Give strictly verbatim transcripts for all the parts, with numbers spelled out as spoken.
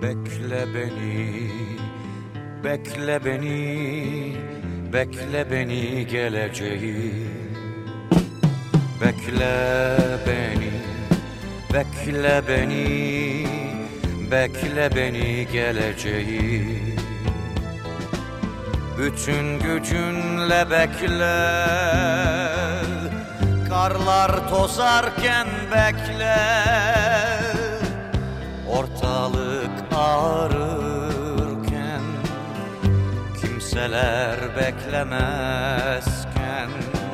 Bekle beni, bekle beni, bekle beni geleceği. Bekle beni, bekle beni, bekle beni geleceği. Bütün gücünle bekle, karlar tozarken bekle. Ortalık ağrırken, kimseler beklemezken.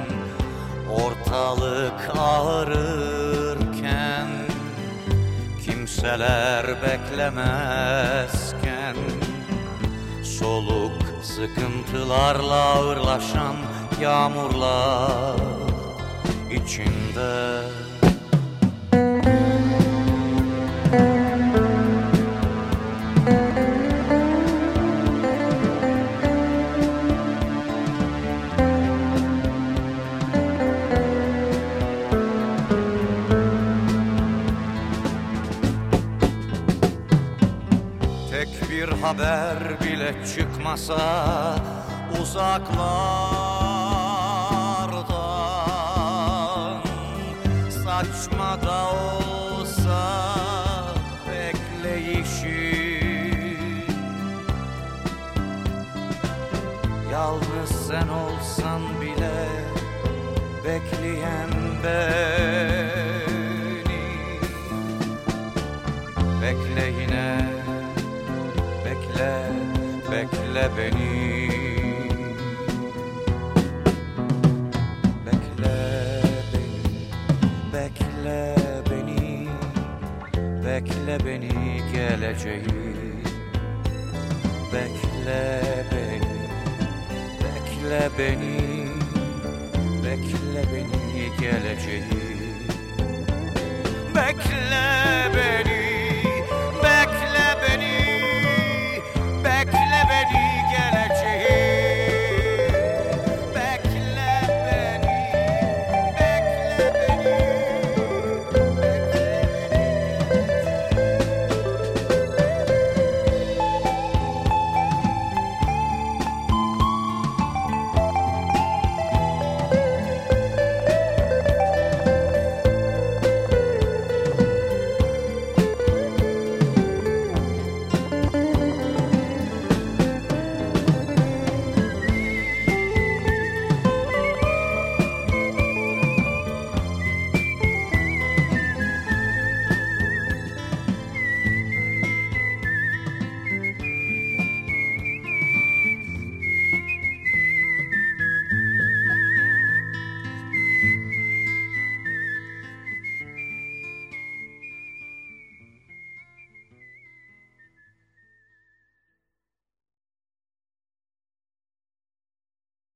Ortalık ağrırken, kimseler beklemezken. Soluk sıkıntılarla ağırlaşan yağmurlar içinde. Tek bir haber bile çıkmasa uzaklardan, saçma da olsa bekleyişi. Yalnız sen olsan bile bekleyen beni. Bekle yine, bekle, bekle beni. Bekle beni, bekle beni, bekle beni geleceği. Bekle beni, bekle beni, bekle beni geleceği. Bekle